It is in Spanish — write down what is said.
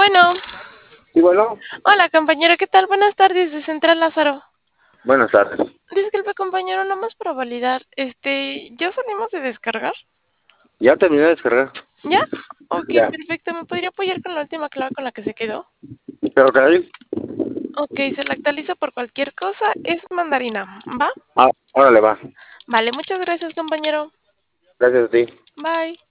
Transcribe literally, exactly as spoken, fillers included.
Bueno, Sí, bueno, hola compañero, ¿qué tal? Buenas tardes de Central Lázaro. buenas tardes. Disculpe compañero, nomás para validar, este, ¿ya salimos de descargar? Ya terminé de descargar. ¿Ya? Ok, Ya. perfecto, ¿me podría apoyar con la última clave con la que se quedó? ¿Pero qué? Ok, se la actualiza por cualquier cosa, es mandarina, ¿va? Ah, órale, va. Vale, muchas gracias compañero. Gracias a ti. Bye.